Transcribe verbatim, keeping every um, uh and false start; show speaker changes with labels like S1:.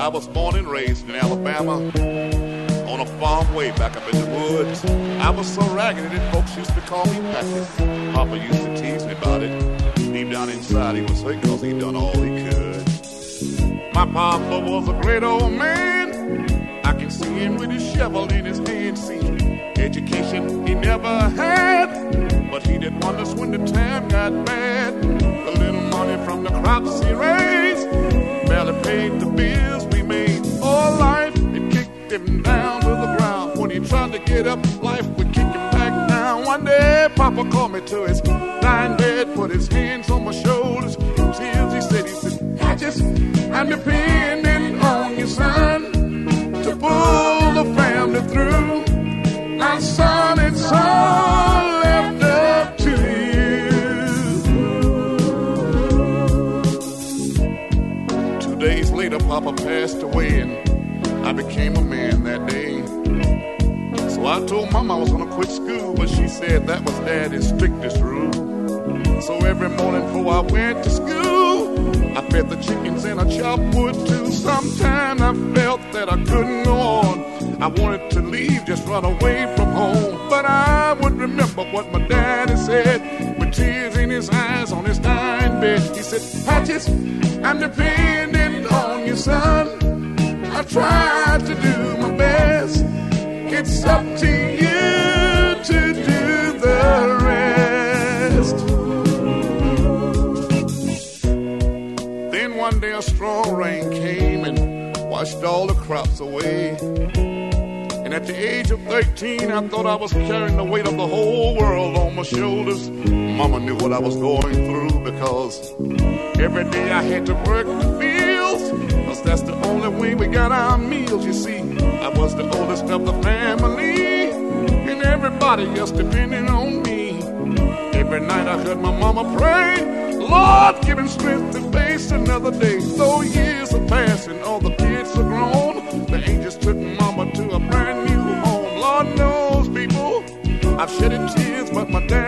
S1: I was born and raised in Alabama on a farm way back up in the woods. I was so raggedy that folks used to call me Patrick. Papa used to tease me about it. Deep down inside he was hurt because he'd done all he could. My papa was a great old man. I can see him with his shovel in his hand. See, education he never had, but he did wonders when the time got bad. The little money from the crops he raised barely paid the bills we made. All life, it kicked him down to the ground. When he tried to get up, life would kick him back down. One day, Papa called me to his dying bed, put his hands on my shoulders. Tears, he said, he said, I just, I'm depending on you, son, to pull the family through. My son, it's all left up to you. Two days later, Papa passed away, and I became a man that day. So I told Mama I was gonna quit school, but she said that was Daddy's strictest rule. So every morning before I went to school, I fed the chickens and I chopped wood too. Sometimes I felt that I couldn't go on. I wanted to leave, just run away from home. But I would remember what my daddy said, with tears in his eyes on his dying bed. He said, Patches, I'm depending on you, son. I tried to do my best. It's up to you to do the rest. Then one day a strong rain came and washed all the crops away. And at the age of thirteen, I thought I was carrying the weight of the whole world on my shoulders. Mama knew what I was going through, because every day I had to work the fields, because that's the only way we got our meals. You see, I was the oldest of the family, and everybody else depending on me. Every night I heard my mama pray, Lord, give him strength to face another day. Though years are passing, all the kids are grown, the angels took mama to a brand new home. Lord knows, people, I've shedded tears, but my dad